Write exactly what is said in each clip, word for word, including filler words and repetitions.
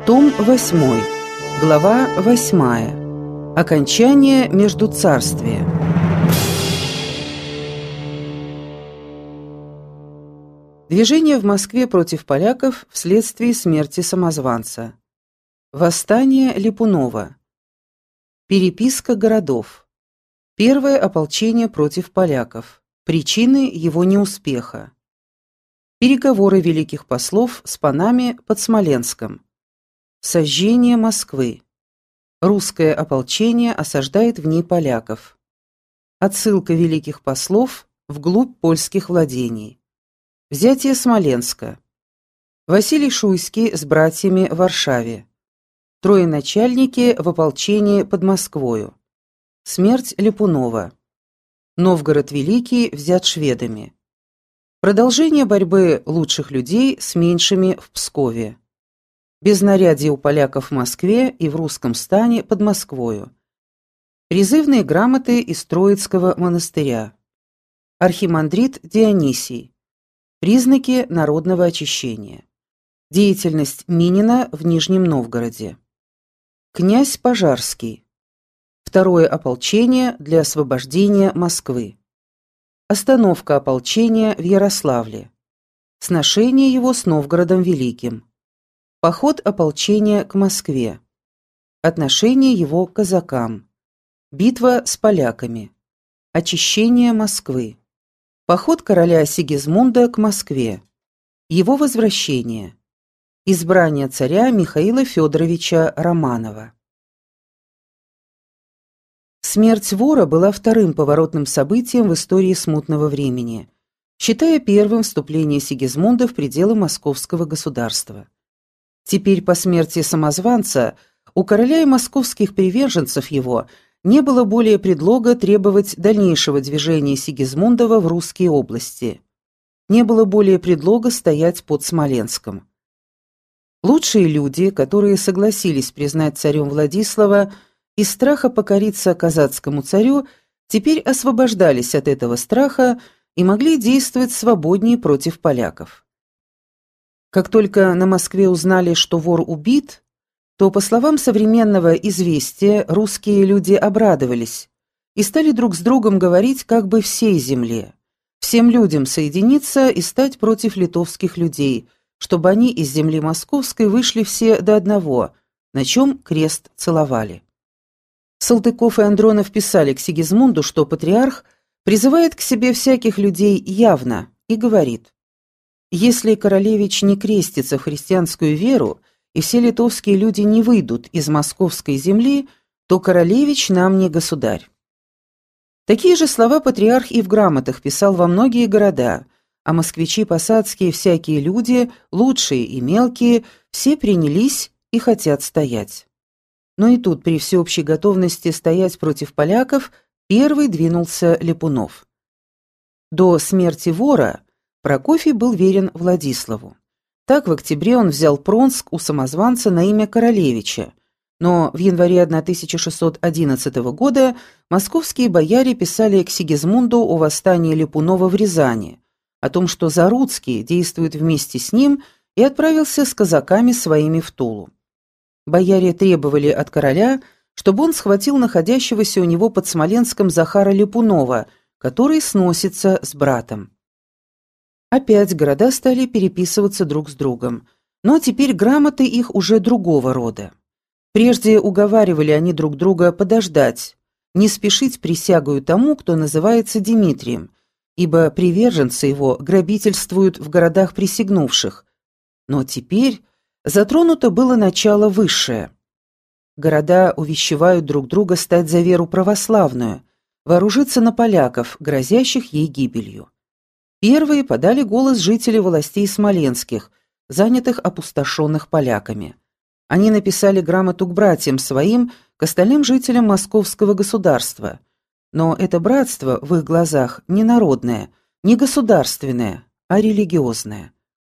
Том восьмой, глава восьмая. Окончание междуцарствия. Движение в Москве против поляков вследствие смерти самозванца. Восстание Липунова. Переписка городов. Первое ополчение против поляков. Причины его неуспеха. Переговоры великих послов с панами под Смоленском. Сожжение Москвы. Русское ополчение осаждает в ней поляков. Отсылка великих послов вглубь польских владений. Взятие Смоленска. Василий Шуйский с братьями в Варшаве. Трое начальники в ополчении под Москвою. Смерть Липунова. Новгород Великий взят шведами. Продолжение борьбы лучших людей с меньшими в Пскове. Безнарядье у поляков в Москве и в русском стане под Москвою. Призывные грамоты из Троицкого монастыря. Архимандрит Дионисий. Признаки народного очищения. Деятельность Минина в Нижнем Новгороде. Князь Пожарский. Второе ополчение для освобождения Москвы. Остановка ополчения в Ярославле. Сношение его с Новгородом Великим. Поход ополчения к Москве. Отношение его к казакам. Битва с поляками. Очищение Москвы. Поход короля Сигизмунда к Москве. Его возвращение. Избрание царя Михаила Федоровича Романова. Смерть вора была вторым поворотным событием в истории смутного времени, считая первым вступление Сигизмунда в пределы московского государства. Теперь по смерти самозванца у короля и московских приверженцев его не было более предлога требовать дальнейшего движения Сигизмундова в русские области. Не было более предлога стоять под Смоленском. Лучшие люди, которые согласились признать царем Владислава, из страха покориться казацкому царю, теперь освобождались от этого страха и могли действовать свободнее против поляков. Как только на Москве узнали, что вор убит, то, по словам современного «Известия», русские люди обрадовались и стали друг с другом говорить как бы всей земле, всем людям соединиться и стать против литовских людей, чтобы они из земли московской вышли все до одного, на чем крест целовали. Салтыков и Андронов писали к Сигизмунду, что патриарх призывает к себе всяких людей явно и говорит: «Если королевич не крестится в христианскую веру, и все литовские люди не выйдут из московской земли, то королевич нам не государь». Такие же слова патриарх и в грамотах писал во многие города, а москвичи посадские, всякие люди, лучшие и мелкие, все принялись и хотят стоять. Но и тут, при всеобщей готовности стоять против поляков, первый двинулся Липунов. До смерти вора Прокофий был верен Владиславу. Так в октябре он взял Пронск у самозванца на имя королевича, но в январе тысяча шестьсот одиннадцатого года московские бояре писали к Сигизмунду о восстании Липунова в Рязани, о том, что Заруцкий действует вместе с ним, и отправился с казаками своими в Тулу. Бояре требовали от короля, чтобы он схватил находящегося у него под Смоленском Захара Липунова, который сносится с братом. Опять города стали переписываться друг с другом, но теперь грамоты их уже другого рода. Прежде уговаривали они друг друга подождать, не спешить присягою тому, кто называется Дмитрием, ибо приверженцы его грабительствуют в городах присягнувших. Но теперь затронуто было начало высшее. Города увещевают друг друга стать за веру православную, вооружиться на поляков, грозящих ей гибелью. Первые подали голос жители властей смоленских, занятых опустошенных поляками. Они написали грамоту к братьям своим, к остальным жителям московского государства. Но это братство в их глазах не народное, не государственное, а религиозное.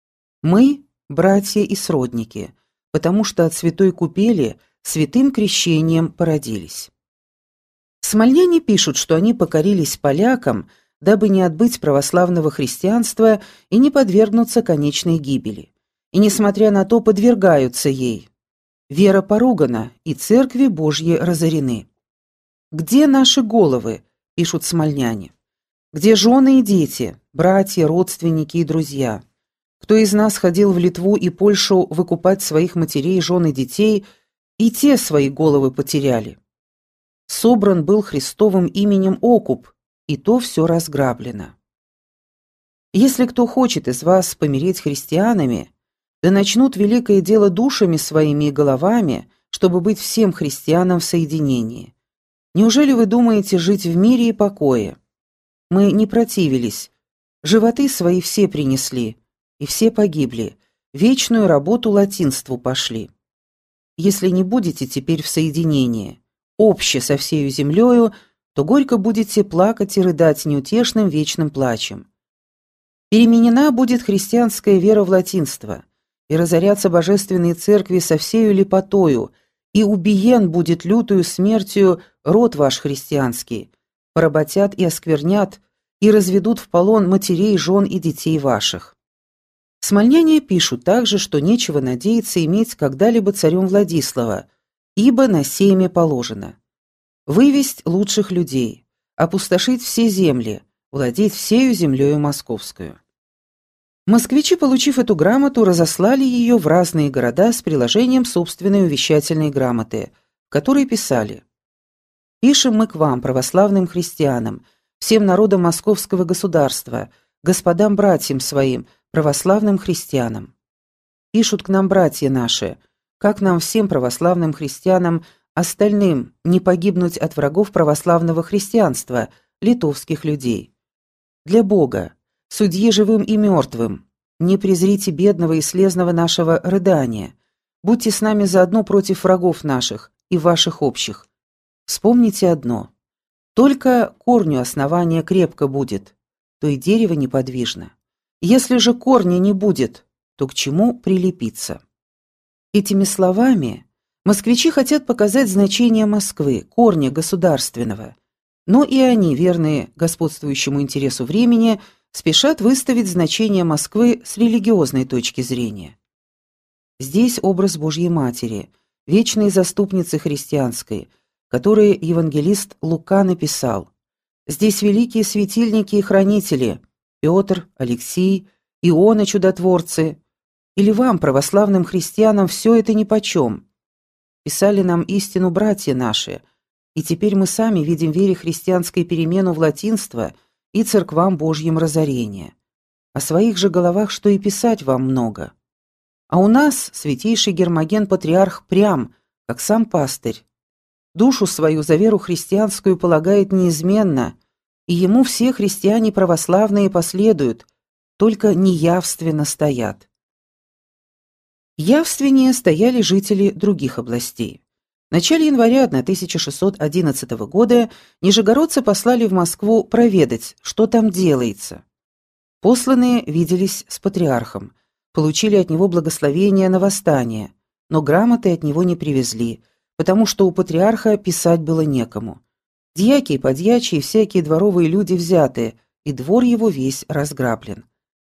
Мы – братья и сродники, потому что от святой купели святым крещением породились. Смольяне пишут, что они покорились полякам, дабы не отбыть православного христианства и не подвергнуться конечной гибели. И, несмотря на то, подвергаются ей. Вера поругана, и церкви Божьи разорены. Где наши головы, пишут смольняне? Где жены и дети, братья, родственники и друзья? Кто из нас ходил в Литву и Польшу выкупать своих матерей, жен и детей, и те свои головы потеряли? Собран был Христовым именем окуп, и то все разграблено. Если кто хочет из вас помереть христианами, да начнут великое дело душами своими и головами, чтобы быть всем христианам в соединении. Неужели вы думаете жить в мире и покое? Мы не противились, животы свои все принесли, и все погибли, вечную работу латинству пошли. Если не будете теперь в соединении, обще со всею землею, то горько будете плакать и рыдать неутешным вечным плачем. Переменена будет христианская вера в латинство, и разорятся божественные церкви со всею лепотою, и убиен будет лютую смертью род ваш христианский, поработят и осквернят, и разведут в полон матерей, жен и детей ваших. Смольняне пишут также, что нечего надеяться иметь когда-либо царем Владислава, ибо на сейме положено вывесть лучших людей, опустошить все земли, владеть всею землею московскую. Москвичи, получив эту грамоту, разослали ее в разные города с приложением собственной увещательной грамоты, в которой писали: «Пишем мы к вам, православным христианам, всем народам московского государства, господам братьям своим, православным христианам. Пишут к нам братья наши, как нам всем православным христианам, остальным, не погибнуть от врагов православного христианства, литовских людей. Для Бога, судьи живым и мертвым, не презрите бедного и слезного нашего рыдания. Будьте с нами заодно против врагов наших и ваших общих. Вспомните одно. Только корню основания крепко будет, то и дерево неподвижно. Если же корня не будет, то к чему прилепиться?» Этими словами москвичи хотят показать значение Москвы, корня государственного. Но и они, верные господствующему интересу времени, спешат выставить значение Москвы с религиозной точки зрения. Здесь образ Божьей Матери, вечной заступницы христианской, который евангелист Лука написал. Здесь великие светильники и хранители Петр, Алексий, Иона чудотворцы. Или вам, православным христианам, все это нипочем? Писали нам истину братья наши, и теперь мы сами видим в вере христианской перемену в латинство и церквам Божьим разорение. О своих же головах что и писать вам много. А у нас святейший Гермоген-патриарх прям, как сам пастырь. Душу свою за веру христианскую полагает неизменно, и ему все христиане православные последуют, только неявственно стоят. Явственнее стояли жители других областей. В начале января тысяча шестьсот одиннадцатого года нижегородцы послали в Москву проведать, что там делается. Посланные виделись с патриархом, получили от него благословение на восстание, но грамоты от него не привезли, потому что у патриарха писать было некому. Дьяки и подьячие и всякие дворовые люди взяты, и двор его весь разграблен.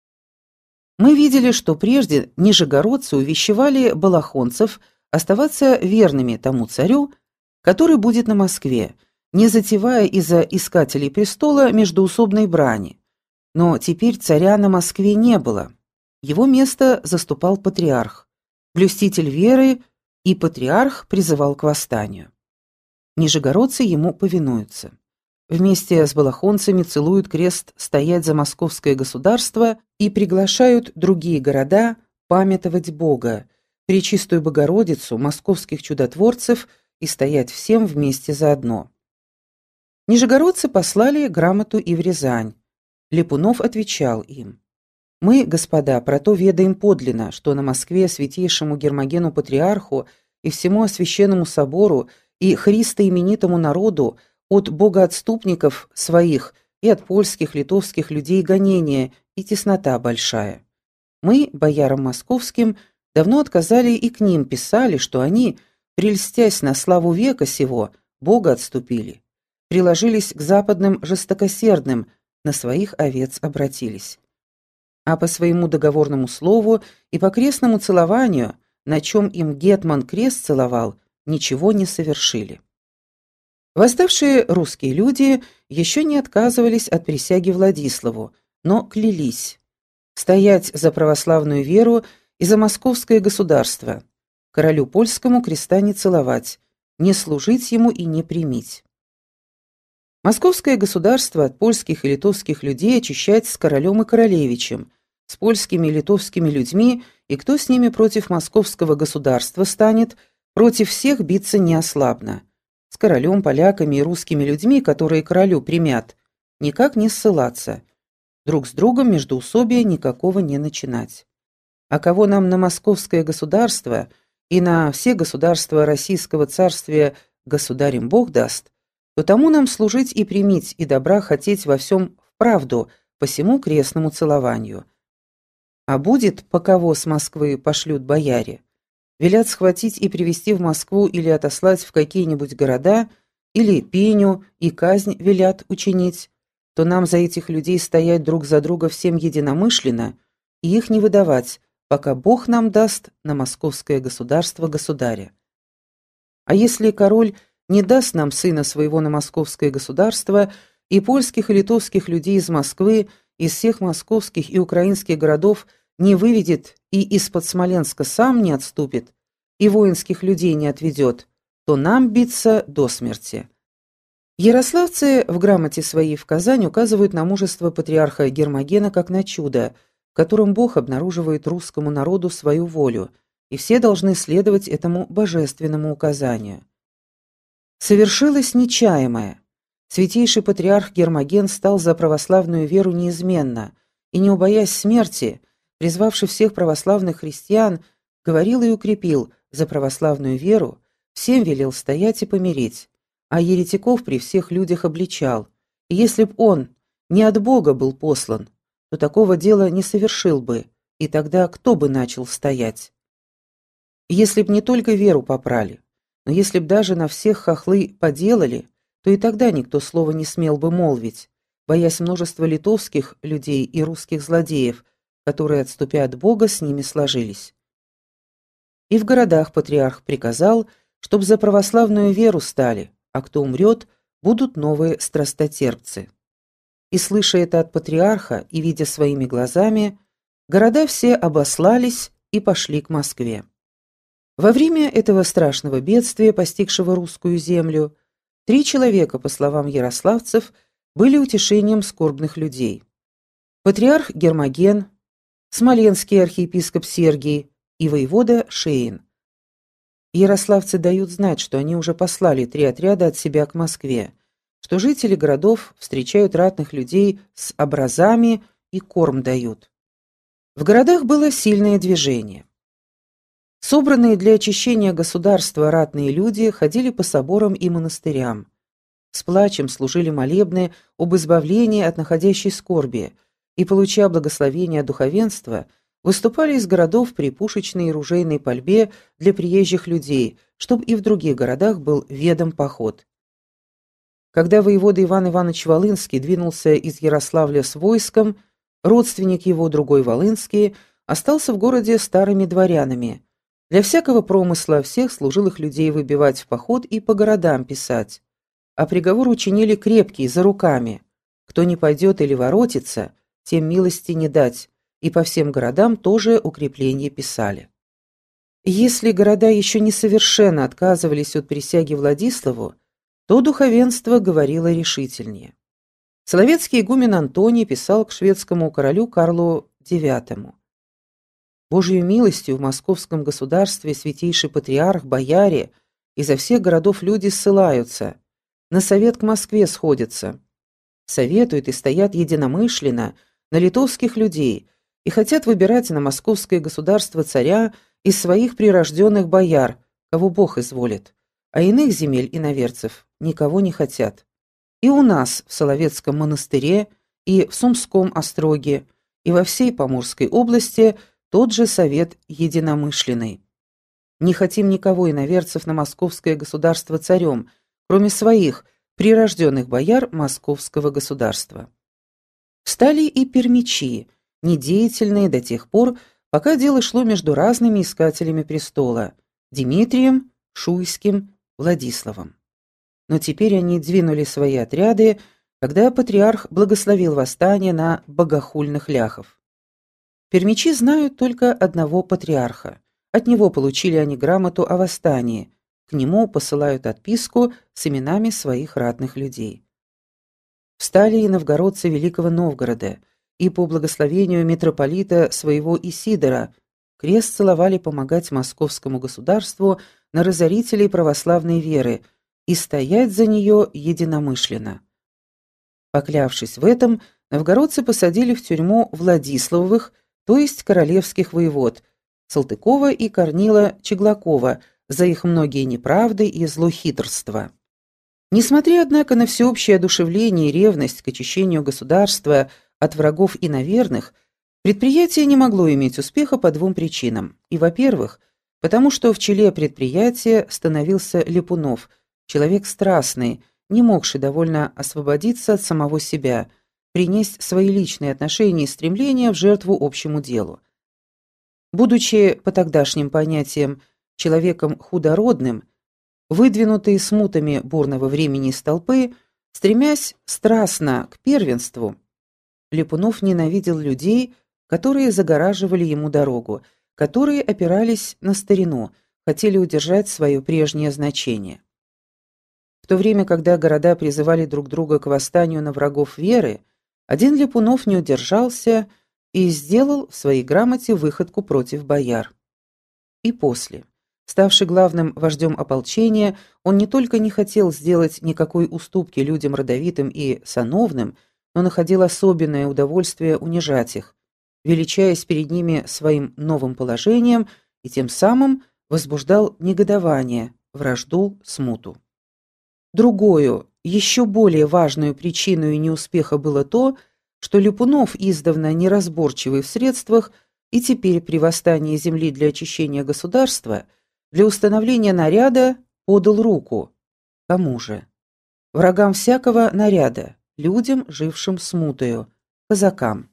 Мы видели, что прежде нижегородцы увещевали балахонцев оставаться верными тому царю, который будет на Москве, не затевая из-за искателей престола междоусобной брани. Но теперь царя на Москве не было. Его место заступал патриарх, блюститель веры, и патриарх призывал к восстанию. Нижегородцы ему повинуются. Вместе с балахонцами целуют крест стоять за московское государство и приглашают другие города памятовать Бога, Пречистую Богородицу, московских чудотворцев и стоять всем вместе заодно. Нижегородцы послали грамоту и в Рязань. Липунов отвечал им: «Мы, господа, про то ведаем подлинно, что на Москве святейшему Гермогену-патриарху и всему Священному собору и христоименитому народу от богоотступников своих и от польских, литовских людей гонения и теснота большая. Мы, боярам московским, давно отказали и к ним писали, что они, прельстясь на славу века сего, Бога отступили, приложились к западным жестокосердным, на своих овец обратились. А по своему договорному слову и по крестному целованию на чем им гетман крест целовал, ничего не совершили. Восставшие русские люди еще не отказывались от присяги Владиславу, но клялись стоять за православную веру и за московское государство, королю польскому креста не целовать, не служить ему и не примить. Московское государство от польских и литовских людей очищать с королем и королевичем, с польскими и литовскими людьми, и кто с ними против московского государства станет, против всех биться неослабно. С королем, поляками и русскими людьми, которые королю примят, никак не ссылаться. Друг с другом междоусобия никакого не начинать. А кого нам на московское государство и на все государства Российского царствия государем Бог даст, то тому нам служить и примить, и добра хотеть во всем вправду, по сему крестному целованию. А будет, по кого с Москвы пошлют бояре, велят схватить и привезти в Москву или отослать в какие-нибудь города, или пеню и казнь велят учинить, то нам за этих людей стоять друг за друга всем единомышленно и их не выдавать, пока Бог нам даст на московское государство государя. А если король не даст нам сына своего на московское государство, и польских и литовских людей из Москвы, из всех московских и украинских городов не выведет и из-под Смоленска сам не отступит, и воинских людей не отведет, то нам биться до смерти. Ярославцы в грамоте своей в Казань указывают на мужество патриарха Гермогена как на чудо, в котором Бог обнаруживает русскому народу свою волю, и все должны следовать этому божественному указанию. Совершилось нечаемое. Святейший патриарх Гермоген стал за православную веру неизменно, и, не убоясь смерти, призвавший всех православных христиан, говорил и укрепил за православную веру, всем велел стоять и помереть, а еретиков при всех людях обличал. И если б он не от Бога был послан, то такого дела не совершил бы, и тогда кто бы начал стоять? Если б не только веру попрали, но если б даже на всех хохлы поделали, то и тогда никто слова не смел бы молвить, боясь множества литовских людей и русских злодеев, которые, отступя от Бога, с ними сложились. И в городах патриарх приказал, чтоб за православную веру стали, а кто умрет, будут новые страстотерпцы. И, слыша это от патриарха и видя своими глазами, города все обослались и пошли к Москве. Во время этого страшного бедствия, постигшего русскую землю, три человека, по словам ярославцев, были утешением скорбных людей. Патриарх Гермоген, смоленский архиепископ Сергий и воевода Шеин. Ярославцы дают знать, что они уже послали три отряда от себя к Москве, что жители городов встречают ратных людей с образами и корм дают. В городах было сильное движение. Собранные для очищения государства ратные люди ходили по соборам и монастырям. С плачем служили молебны об избавлении от находящей скорби и, получая благословение духовенства, выступали из городов при пушечной и ружейной пальбе для приезжих людей, чтобы и в других городах был ведом поход. Когда воевода Иван Иванович Волынский двинулся из Ярославля с войском, родственник его, другой Волынский, остался в городе старыми дворянами. Для всякого промысла всех служилых людей выбивать в поход и по городам писать. А приговор учинили крепкий, за руками. Кто не пойдет или воротится, тем милости не дать, и по всем городам тоже укрепление писали. Если города еще не совершенно отказывались от присяги Владиславу, то духовенство говорило решительнее. Соловецкий игумен Антоний писал к шведскому королю Карлу девятому. Божьей милостью в московском государстве святейший патриарх, бояре, изо всех городов люди ссылаются, на совет к Москве сходятся, советуют и стоят единомышленно на литовских людей и хотят выбирать на московское государство царя из своих прирожденных бояр, кого Бог изволит, а иных земель иноверцев никого не хотят. И у нас в Соловецком монастыре, и в Сумском остроге, и во всей Поморской области тот же совет единомышленный. Не хотим никого иноверцев на московское государство царем, кроме своих прирожденных бояр московского государства. Стали и пермичи, недеятельные до тех пор, пока дело шло между разными искателями престола – Дмитрием, Шуйским, Владиславом. Но теперь они двинули свои отряды, когда патриарх благословил восстание на богохульных ляхов. Пермичи знают только одного патриарха. От него получили они грамоту о восстании. К нему посылают отписку с именами своих ратных людей. Встали и новгородцы Великого Новгорода, и по благословению митрополита своего Исидора крест целовали помогать московскому государству на разорителей православной веры и стоять за нее единомышленно. Поклявшись в этом, новгородцы посадили в тюрьму Владиславовых, то есть королевских воевод, Салтыкова и Корнила Чеглакова, за их многие неправды и злохитрства. Несмотря, однако, на всеобщее одушевление и ревность к очищению государства от врагов иноверных, предприятие не могло иметь успеха по двум причинам. И, во-первых, потому что в челе предприятия становился Ляпунов, человек страстный, не могший довольно освободиться от самого себя, принести свои личные отношения и стремления в жертву общему делу. Будучи, по тогдашним понятиям, человеком худородным, выдвинутый смутами бурного времени из толпы, стремясь страстно к первенству, Ляпунов ненавидел людей, которые загораживали ему дорогу, которые опирались на старину, хотели удержать свое прежнее значение. В то время, когда города призывали друг друга к восстанию на врагов веры, один Ляпунов не удержался и сделал в своей грамоте выходку против бояр. И после, ставший главным вождем ополчения, он не только не хотел сделать никакой уступки людям родовитым и сановным, но находил особенное удовольствие унижать их, величаясь перед ними своим новым положением и тем самым возбуждал негодование, вражду, смуту. Другою, еще более важную причиной неуспеха было то, что Ляпунов, издавна неразборчивый в средствах, и теперь при восстании земли для очищения государства, для установления наряда подал руку. Кому же? Врагам всякого наряда, людям, жившим смутою, казакам.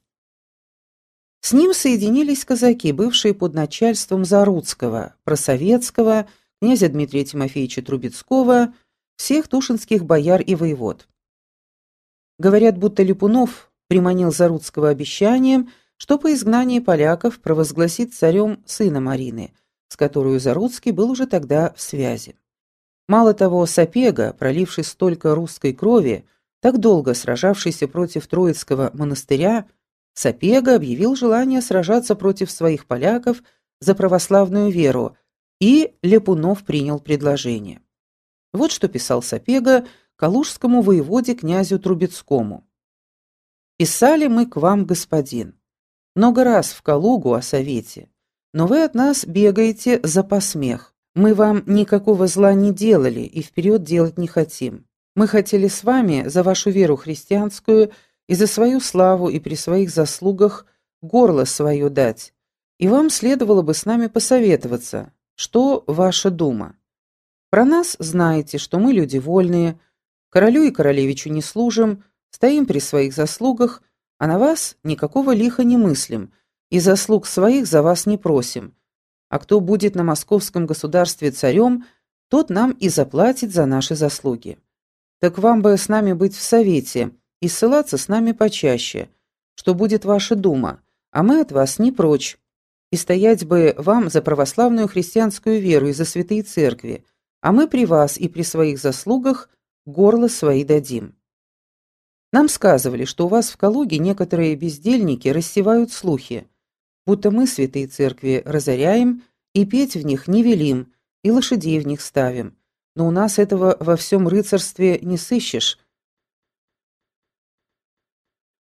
С ним соединились казаки, бывшие под начальством Заруцкого, Просоветского, князя Дмитрия Тимофеевича Трубецкого, всех тушинских бояр и воевод. Говорят, будто Ляпунов приманил Заруцкого обещанием, что по изгнании поляков провозгласит царем сына Марины, с которой Заруцкий был уже тогда в связи. Мало того, Сапега, проливший столько русской крови, так долго сражавшийся против Троицкого монастыря, Сапега объявил желание сражаться против своих поляков за православную веру, и Ляпунов принял предложение. Вот что писал Сапега калужскому воеводе князю Трубецкому. «Писали мы к вам, господин, много раз в Калугу о совете, но вы от нас бегаете за посмех. Мы вам никакого зла не делали и вперед делать не хотим. Мы хотели с вами за вашу веру христианскую и за свою славу и при своих заслугах горло свое дать, и вам следовало бы с нами посоветоваться, что ваша дума. Про нас знаете, что мы люди вольные, королю и королевичу не служим, стоим при своих заслугах, а на вас никакого лиха не мыслим, и заслуг своих за вас не просим. А кто будет на московском государстве царем, тот нам и заплатит за наши заслуги. Так вам бы с нами быть в совете и ссылаться с нами почаще, что будет ваша дума, а мы от вас не прочь, и стоять бы вам за православную христианскую веру и за святые церкви, а мы при вас и при своих заслугах горло свои дадим. Нам сказывали, что у вас в Калуге некоторые бездельники рассевают слухи, будто мы святые церкви разоряем и петь в них не велим, и лошадей в них ставим, но у нас этого во всем рыцарстве не сыщешь,